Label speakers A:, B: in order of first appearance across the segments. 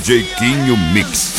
A: DJ Quinho Mix.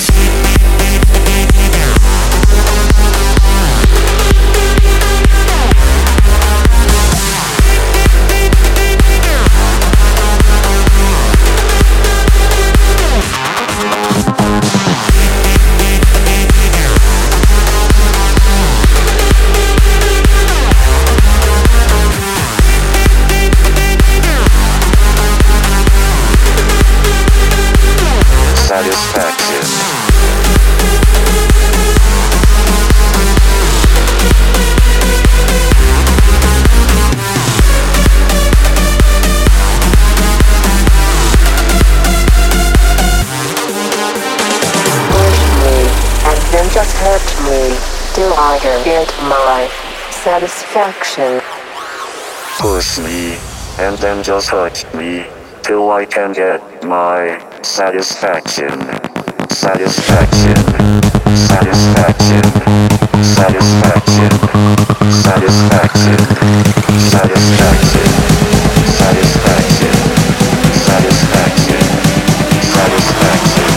B: Just hurt me till I can get my satisfaction.
C: Push me and then just hurt me till I can get my satisfaction. Satisfaction. Satisfaction. Satisfaction. Satisfaction. Satisfaction. Satisfaction. Satisfaction. Satisfaction.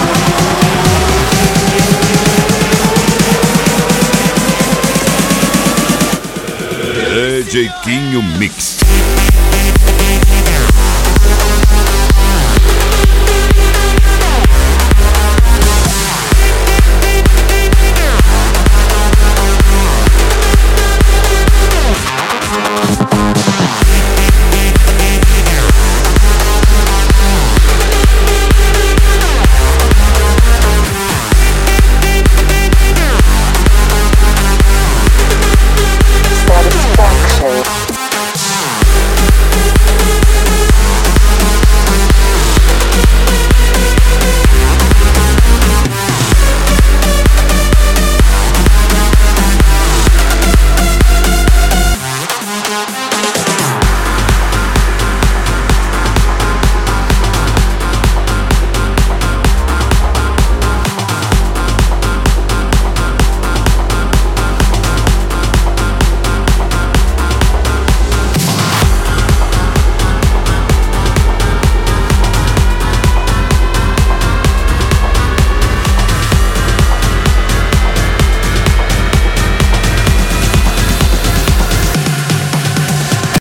A: DJ Quinho Mix.